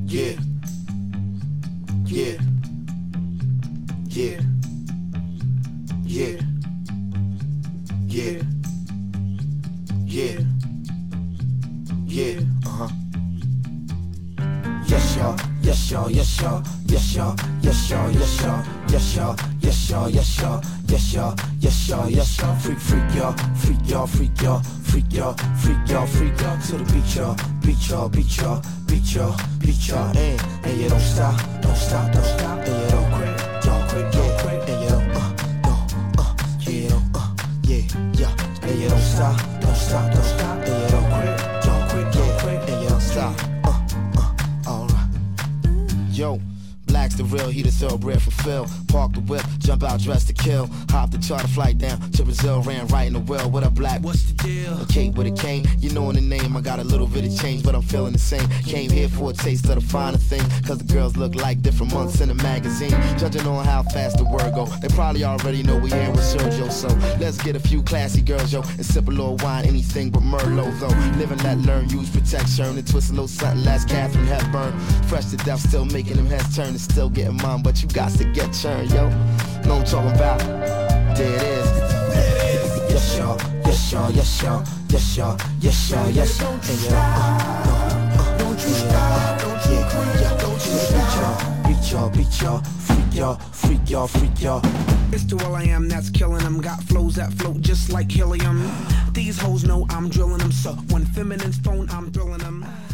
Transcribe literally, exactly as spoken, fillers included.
Yeah. Yeah. Yeah. Yeah. Yeah. Yeah. Yeah. Uh-huh. Yes, y'all. Yes, y'all. Yes, y'all. Yes, y'all. Yes, y'all. Yes, y'all. Yes, y'all. Yes, y'all. Yes, y'all. Yes, y'all. Yes, y'all. Yes, y'all. Freak, freak, y'all. Freak, y'all. Freak, y'all. Freak, y'all. Freak, y'all. Freak, y'all. To the beat, y'all. Beat, y'all. Beat, y'all. Beat, y'all. Beat, y'all. And, and you don't stop. Don't stop. Don't stop. And you don't quit. Don't quit. Don't quit. And you don't, uh, don't, uh, yeah, you don't, uh, yeah, yeah. And you don't stop. Don't stop. Don't stop. And you don't quit. Don't quit. Don't quit. And you don't stop. Yo, Black's the real, he the thoroughbred for Phil. Park the whip, jump out dressed to kill. Hop the charter flight down to Brazil, ran right in the well. What up, Black? What's the deal? A cake with a cane, you know in the name. I got a little bit of change, but I'm feeling the same. Came here for a taste of the finer thing, cause the girls look like different months in the magazine. Judging on how fast the word go, they probably already know we here with Sergio. So let's get a few classy girls, yo, and sip a little wine, anything but Merlot, though. Live and let learn, use protection, and twist a little something last Catherine Hepburn. Fresh to death, still making them heads turn and still getting mine, but you got to get churned, yo. Know what I'm talking about? There it is. Yes, y'all. Yes, y'all. Yes, y'all. Yes, y'all. Yes, y'all. Yes, y'all. And yeah, don't you stop. Don't you quit. Don't you stop. Beat y'all. Beat y'all. Freak y'all. Freak y'all. Freak y'all. It's to all I am that's killing them. Got flows that float just like helium. These hoes know I'm drilling them. So when feminine's phone, I'm thrilling them.